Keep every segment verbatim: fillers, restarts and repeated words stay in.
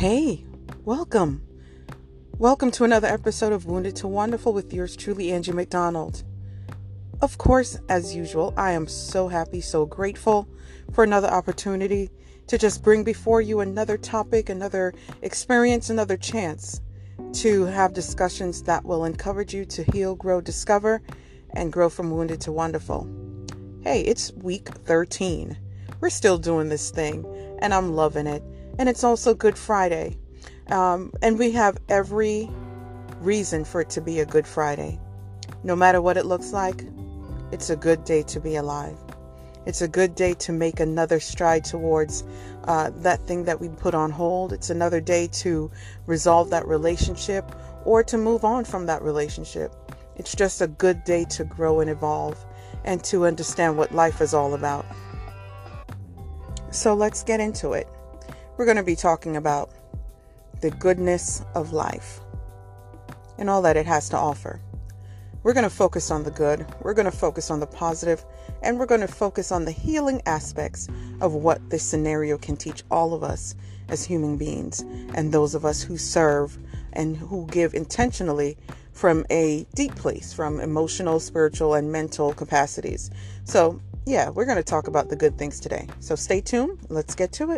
Hey, welcome. Welcome to another episode of Wounded to Wonderful with yours truly, Angie McDonald. Of course, as usual, I am so happy, so grateful for another opportunity to just bring before you another topic, another experience, another chance to have discussions that will encourage you to heal, grow, discover, and grow from wounded to wonderful. Hey, it's week thirteen. We're still doing this thing, and I'm loving it. And it's also Good Friday. Um, and we have every reason for it to be a Good Friday. No matter what it looks like, it's a good day to be alive. It's a good day to make another stride towards uh, that thing that we put on hold. It's another day to resolve that relationship or to move on from that relationship. It's just a good day to grow and evolve and to understand what life is all about. So let's get into it. We're going to be talking about the goodness of life and all that it has to offer. We're going to focus on the good. We're going to focus on the positive, and we're going to focus on the healing aspects of what this scenario can teach all of us as human beings and those of us who serve and who give intentionally from a deep place, from emotional, spiritual, and mental capacities. So, yeah, we're going to talk about the good things today. So stay tuned. Let's get to it.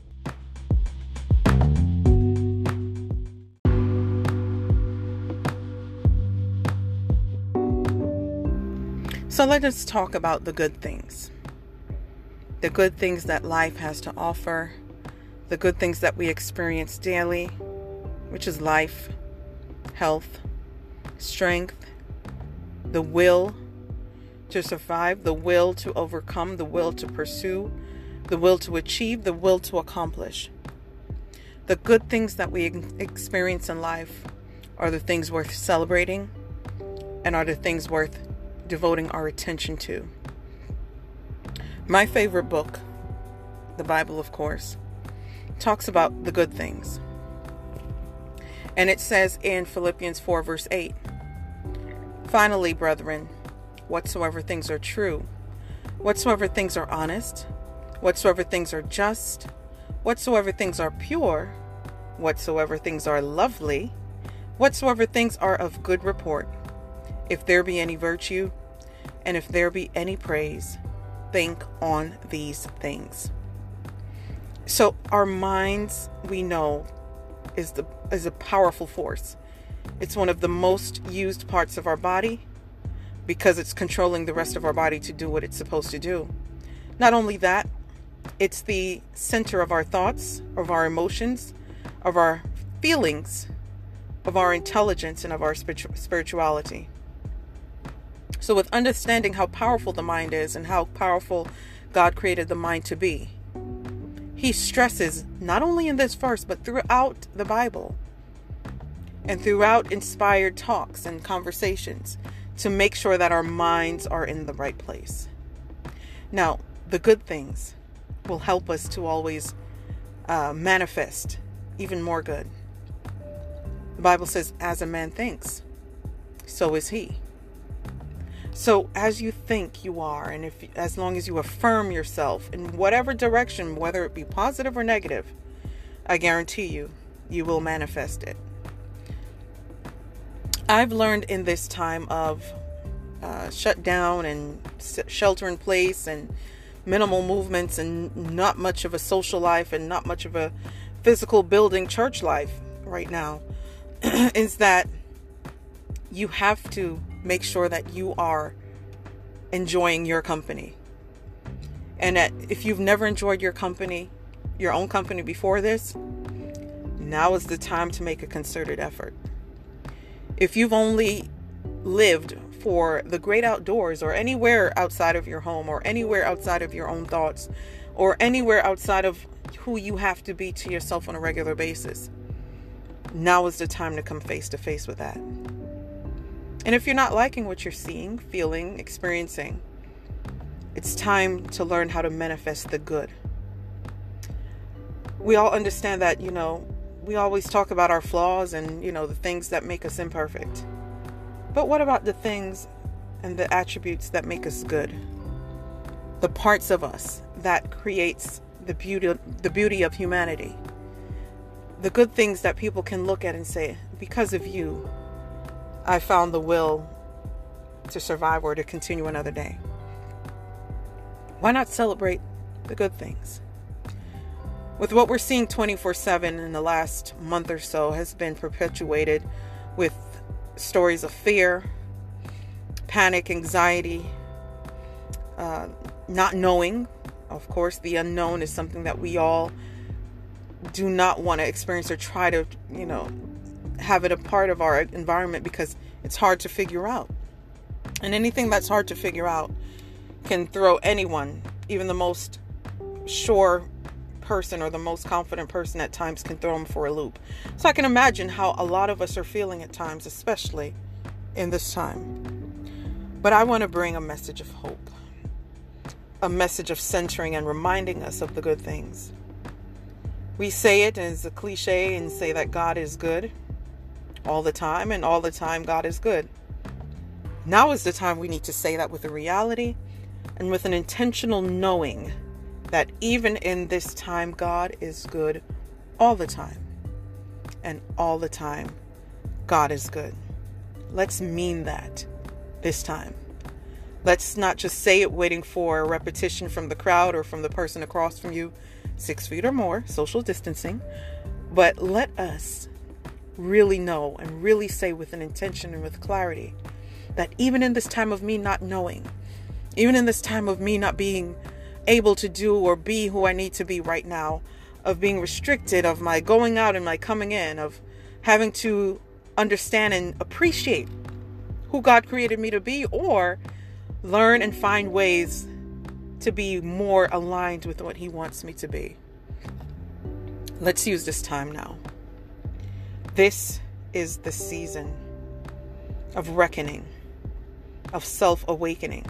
So let us talk about the good things. The good things that life has to offer. The good things that we experience daily, which is life, health, strength, the will to survive, the will to overcome, the will to pursue, the will to achieve, the will to accomplish. The good things that we experience in life are the things worth celebrating and are the things worth devoting our attention to. My favorite book, the Bible, of course, talks about the good things. And it says in Philippians four verse eight, "Finally, brethren, whatsoever things are true, whatsoever things are honest, whatsoever things are just, whatsoever things are pure, whatsoever things are lovely, whatsoever things are of good report, if there be any virtue, and if there be any praise, think on these things." So our minds, we know, is the is a powerful force. It's one of the most used parts of our body because it's controlling the rest of our body to do what it's supposed to do. Not only that, it's the center of our thoughts, of our emotions, of our feelings, of our intelligence, and of our spiritu- spirituality. So with understanding how powerful the mind is and how powerful God created the mind to be, he stresses not only in this verse, but throughout the Bible and throughout inspired talks and conversations to make sure that our minds are in the right place. Now, the good things will help us to always uh, manifest even more good. The Bible says, as a man thinks, so is he. So as you think you are, and if as long as you affirm yourself in whatever direction, whether it be positive or negative, I guarantee you, you will manifest it. I've learned in this time of uh, shutdown and shelter in place and minimal movements and not much of a social life and not much of a physical building church life right now, is that you have to make sure that you are enjoying your company. And that if you've never enjoyed your company, your own company before this, now is the time to make a concerted effort. If you've only lived for the great outdoors or anywhere outside of your home or anywhere outside of your own thoughts or anywhere outside of who you have to be to yourself on a regular basis, now is the time to come face to face with that. And if you're not liking what you're seeing, feeling, experiencing, it's time to learn how to manifest the good. We all understand that, you know, we always talk about our flaws and, you know, the things that make us imperfect. But what about the things and the attributes that make us good? The parts of us that creates the beauty, the beauty of humanity. the good things that people can look at and say, because of you, I found the will to survive or to continue another day. Why not celebrate the good things? With what we're seeing twenty-four seven in the last month or so has been perpetuated with stories of fear, panic, anxiety, uh, not knowing. Of course, the unknown is something that we all do not want to experience or try to, you know, have it a part of our environment because it's hard to figure out. And anything that's hard to figure out can throw anyone, even the most sure person or the most confident person at times, can throw them for a loop. So I can imagine how a lot of us are feeling at times, especially in this time. But I want to bring a message of hope, a message of centering and reminding us of the good things. We say it as a cliche and say that God is good all the time, and all the time God is good. Now is the time we need to say that with a reality and with an intentional knowing that even in this time, God is good all the time. And all the time, God is good. Let's mean that this time. Let's not just say it waiting for a repetition from the crowd or from the person across from you, six feet or more, social distancing. But let us really know and really say with an intention and with clarity that even in this time of me not knowing, even in this time of me not being able to do or be who I need to be right now, of being restricted, of my going out and my coming in, of having to understand and appreciate who God created me to be, or learn and find ways to be more aligned with what He wants me to be. Let's use this time now. This is the season of reckoning, of self-awakening,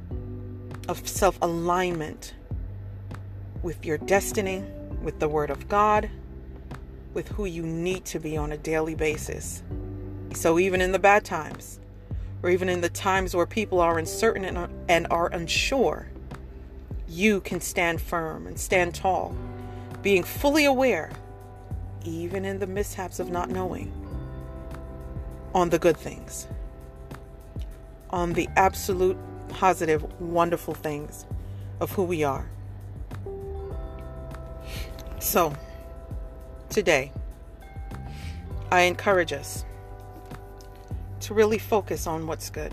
of self-alignment with your destiny, with the Word of God, with who you need to be on a daily basis. So even in the bad times, or even in the times where people are uncertain and, and are unsure, you can stand firm and stand tall, being fully aware, even in the mishaps of not knowing, on the good things, on the absolute positive, wonderful things of who we are. So, today, I encourage us to really focus on what's good.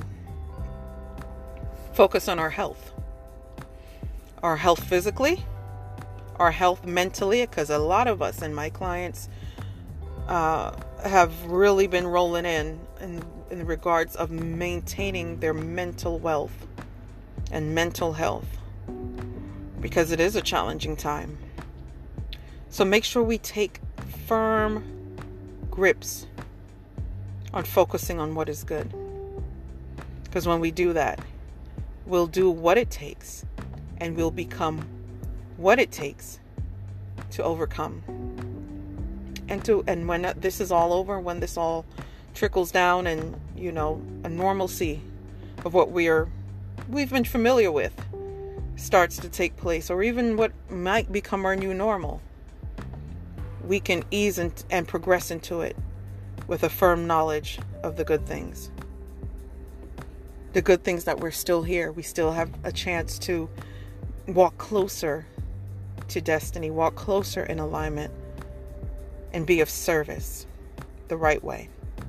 Focus on our health. Our health physically, our health mentally, because a lot of us and my clients uh, have really been rolling in, in in regards of maintaining their mental wealth and mental health, because it is a challenging time. So make sure we take firm grips on focusing on what is good, because when we do that, we'll do what it takes and we'll become what it takes to overcome. And to and when this is all over, when this all trickles down and, you know, a normalcy of what we are we've been familiar with starts to take place, or even what might become our new normal, we can ease and, and progress into it with a firm knowledge of the good things. The good things that we're still here. We still have a chance to walk closer to destiny, walk closer in alignment, and be of service the right way.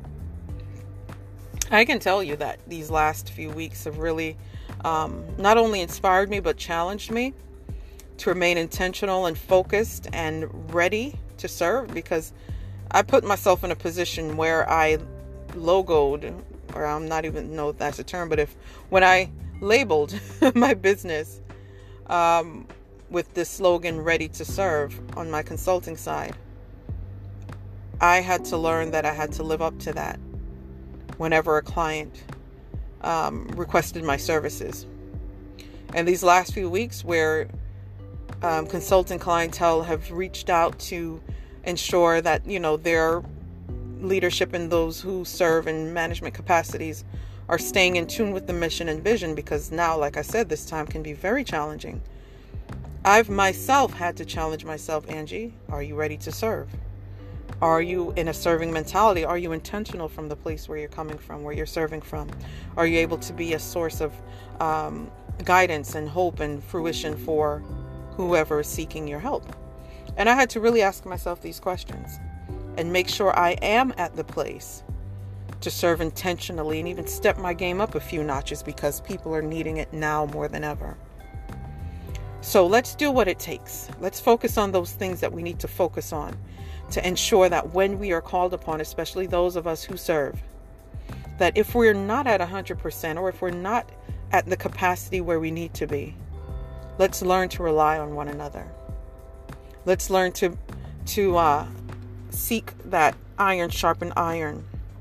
I can tell you that these last few weeks have really um, not only inspired me, but challenged me to remain intentional and focused and ready to serve, because I put myself in a position where I logoed, or I'm not even know if that's a term, but if when I labeled my business um, with this slogan, ready to serve, on my consulting side, I had to learn that I had to live up to that whenever a client um, requested my services. And these last few weeks where um, consulting clientele have reached out to ensure that, you know, their leadership and those who serve in management capacities are staying in tune with the mission and vision, because now, like I said, this time can be very challenging. I've myself had to challenge myself, Angie, are you ready to serve? Are you in a serving mentality? Are you intentional from the place where you're coming from, where you're serving from? Are you able to be a source of um, guidance and hope and fruition for whoever is seeking your help? And I had to really ask myself these questions and make sure I am at the place to serve intentionally and even step my game up a few notches, because people are needing it now more than ever. So let's do what it takes. Let's focus on those things that we need to focus on to ensure that when we are called upon, especially those of us who serve, that if we're not at one hundred percent or if we're not at the capacity where we need to be, let's learn to rely on one another. Let's learn to to uh, seek that iron sharpen iron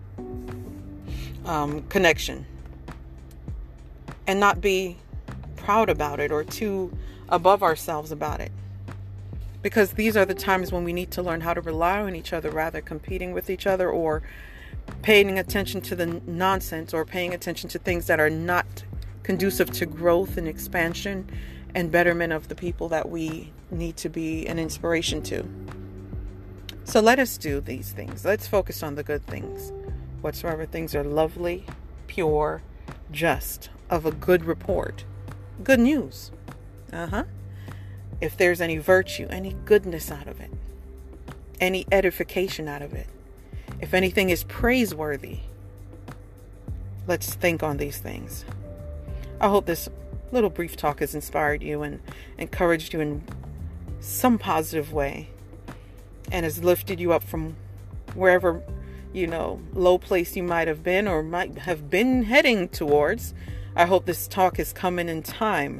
um, connection, and not be proud about it or too above ourselves about it. Because these are the times when we need to learn how to rely on each other rather competing with each other or paying attention to the nonsense or paying attention to things that are not conducive to growth and expansion and betterment of the people that we need to be an inspiration to. So let us do these things. Let's focus on the good things. Whatsoever things are lovely, pure, just, of a good report. Good news. Uh-huh. If there's any virtue, any goodness out of it, any edification out of it, if anything is praiseworthy, let's think on these things. I hope this little brief talk has inspired you and encouraged you in some positive way and has lifted you up from wherever, you know, low place you might have been or might have been heading towards. I hope this talk is coming in time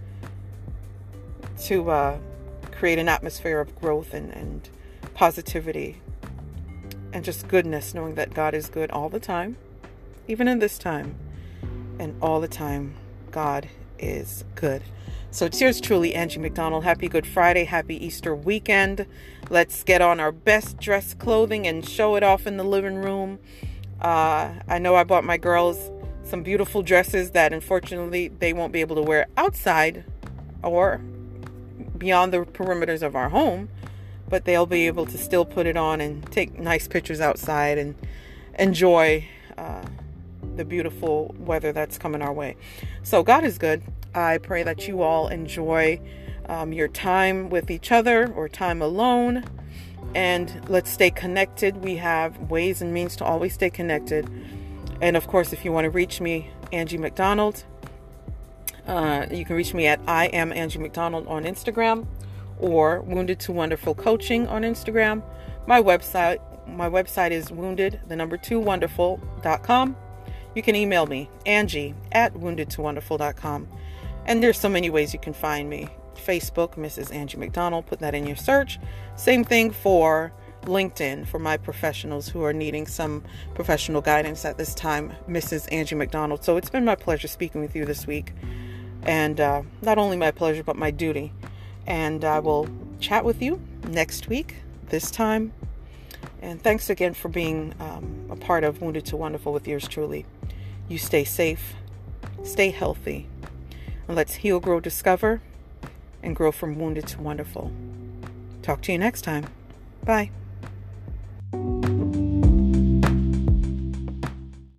to uh, create an atmosphere of growth and, and positivity and just goodness, knowing that God is good all the time, even in this time, and all the time God is good. So it's yours truly, Angie McDonald. Happy Good Friday. Happy Easter weekend. Let's get on our best dress clothing and show it off in the living room. Uh, I know I bought my girls some beautiful dresses that unfortunately they won't be able to wear outside or beyond the perimeters of our home, but they'll be able to still put it on and take nice pictures outside and enjoy uh, the beautiful weather that's coming our way. So God is good. I pray that you all enjoy um, your time with each other or time alone, and let's stay connected. We have ways and means to always stay connected. And of course, if you want to reach me, Angie McDonald, Uh, you can reach me at I am Angie McDonald on Instagram or Wounded to Wonderful Coaching on Instagram. My website, my website is wounded, the number two, wonderful dot com. You can email me, Angie at wounded to wonderful dot com. And there's so many ways you can find me. Facebook, Missus Angie McDonald, put that in your search. Same thing for LinkedIn for my professionals who are needing some professional guidance at this time, Missus Angie McDonald. So it's been my pleasure speaking with you this week. And uh, not only my pleasure, but my duty. And I will chat with you next week, this time. And thanks again for being um, a part of Wounded to Wonderful with yours truly. You stay safe, stay healthy, and let's heal, grow, discover, and grow from wounded to wonderful. Talk to you next time. Bye.